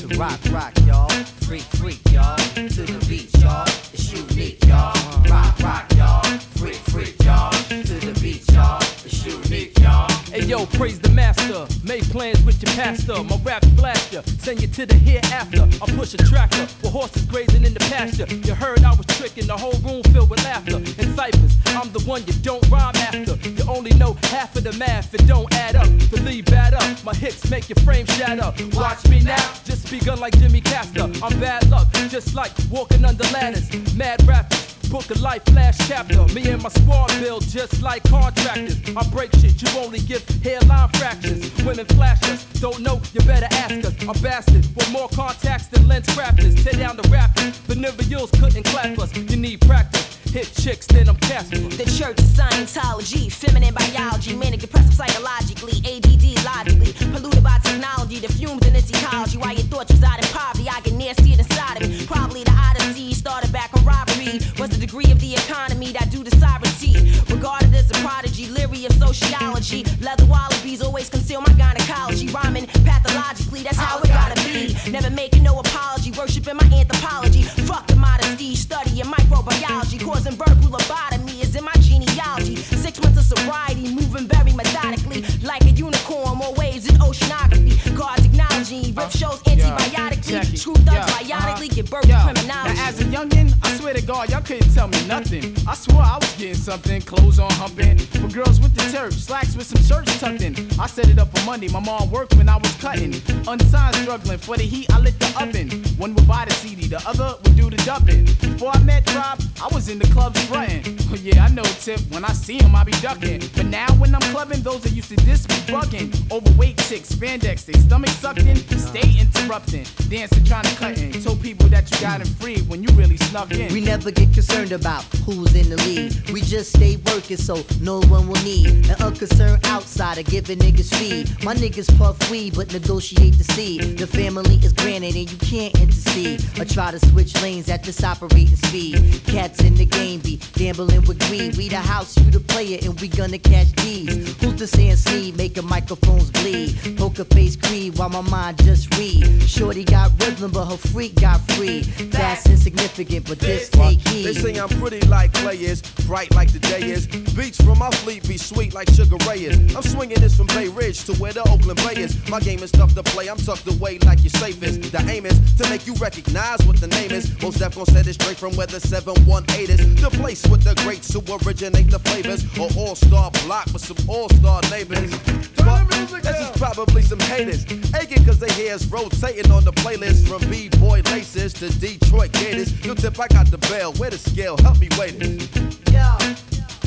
to rock, y'all. Freak, y'all. To the beat, y'all. It's unique, y'all. Rock, y'all. Freak, y'all. To the beat, y'all. It's unique, y'all. Hey yo, praise the master. Make plans with your pastor. My rap blast ya, send you to the hereafter. I push a tractor with horses grazing in the pasture. You heard I was tricking, the whole room filled with laughter. In ciphers, I'm the one you don't rhyme after. You only know half of the math, it don't add up. Believe bad up, my hits make your frame shatter. Watch me now, just begun like Jimmy Castor. I'm bad luck, just like walking under ladders. Mad rappers. Book a life flash chapter. Me and my squad build just like contractors. I break shit, you only give hairline fractures. Women flash us, don't know, you better ask us. I'm bastard with more contacts than lens crafters. Tear down the rappers, Vanilla Yills couldn't clap us. You need practice. Hit chicks, then I'm Casper. The Church of Scientology, feminine biology, manic depressive psychologically, ADD logically, polluted by technology, the fumes in its ecology. While your thoughts reside in poverty, I get nastier inside of me. Probably the Odyssey started back on robbery. Was the degree of the economy that due to sovereignty? Regarded as a prodigy, leery of sociology. Leather wallabies always conceal my gynecology. Rhyming pathologically, that's how it gotta be. Never making no apology, worshiping my anthropology. Fuck the modesty, studying microbiology. Causing verbal lobotomy is in my genealogy. 6 months of sobriety, moving very methodically. Like a unicorn, more waves in oceanography. Guards acknowledging, rip shows antibiotically. Screw thugs biotically, give birth to criminology. Now as a youngin', I swear to God, y'all couldn't tell me nothing. I swore I was getting something, clothes on humping. For girls with the church, slacks with some shirts tucked in. I set it up for Monday, my mom worked when I was cutting. Unsigned struggling, for the heat I lit the oven. One would buy the CD, the other would do the dubbing. Before I met Rob, I was in the clubs frontin'. Oh yeah, I know Tip, when I see him I be ducking. But now when I'm clubbing, those that used to diss me bugging. Overweight chicks, spandex, they stomach sucked in, stay interrupting. Dancing trying to cut in, told people that you got him free when you really snuck in. We never get concerned about who's in the lead. We just stay working so no one will need an unconcerned outsider giving niggas feed. My niggas puff weed but negotiate the seed. The family is granted and you can't intercede or try to switch lanes at this operating speed. Cats in the game be gambling with greed. We the house, you the player, and we gonna catch these. Who's the saying seed, making microphones bleed? Poker face creed while my mind just read. Shorty got rhythm but her freak got free. That's insignificant but this take heed. They say I'm pretty like clay is, bright like the day is. Beats from my fleet be sweet like Sugar Ray is. I'm swinging this from Bay Ridge to where the Oakland Bay is. My game is tough to play, I'm tucked away like your safest. The aim is to make you recognize what the name is. Most def gon' set it straight from where the 718 is. The place with the greats who originate the flavors. Or all-star block with some all-star neighbors. But this is probably some haters aching cause they hear us rotating on the playlist. From B-boy laces to Detroit Gators. Yo Tip, I got the bell, where the scale, help me wait it. Yo,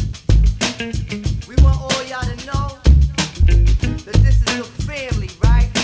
we want all y'all to know that this is a family, right?